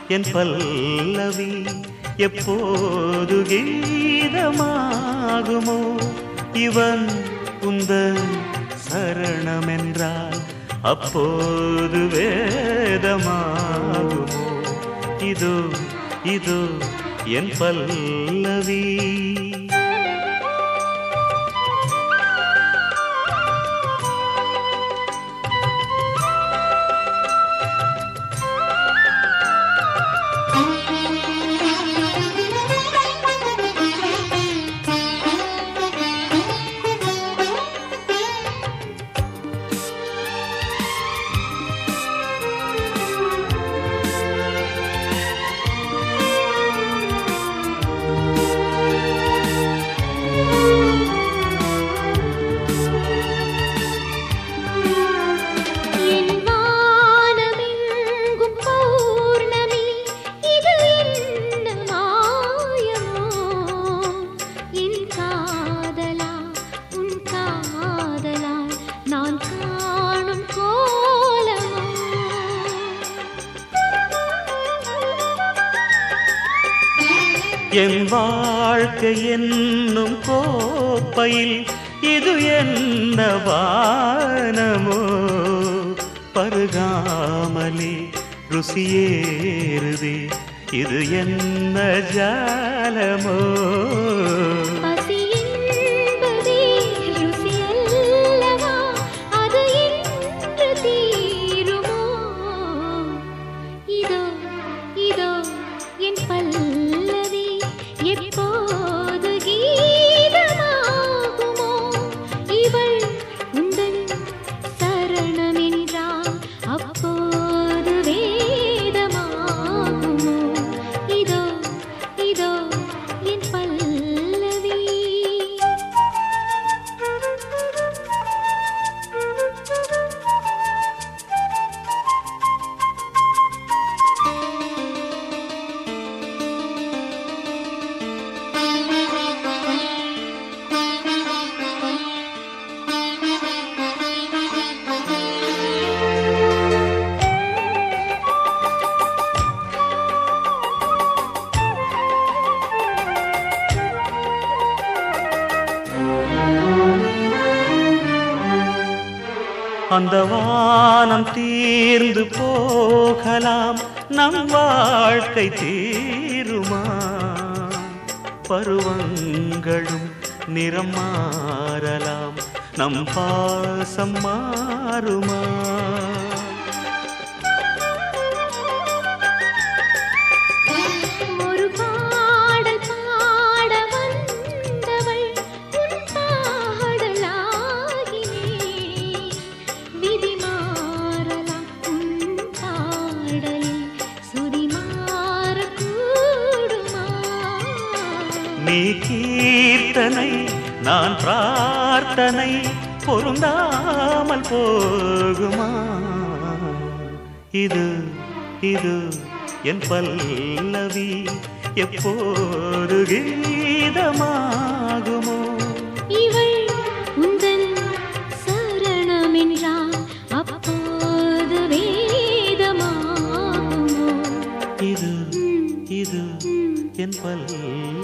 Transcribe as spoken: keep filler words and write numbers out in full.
என் பல்லவி எப்போது கீதமாகுமோ இவன் உந்தன் சரணமென்றால் அப்போது வேதமாகுமோ இதோ இதோ என் பல்லவி என் வாழ்க்கை என்னும் கோப்பையில் இது என்ன வானமோ பருகாமலே ருசியேறுதே இது என்ன ஜாலமோ எப்போது கீதமாகுமோ இவள் உந்தன் சரணமென்றால் அப்போது வேதமாகுமோ இதோ இதோ என் பல்லவி அந்த வானம் தீர்ந்து போகலாம் நம் வாழ்க்கை தீருமா பருவங்களும் நிறம் மாறலாம் நம் பாசம் மாறுமா நீ கீர்த்தனை நான் பிரார்த்தனை பொருந்தாமல் போகுமா இது இது என் பல்லவி எப்போது கீதமாகுமோ இவள் உந்தன் சரணமென்றால் அப்போது வேதமாகுமோ இது இது என் பல்லவி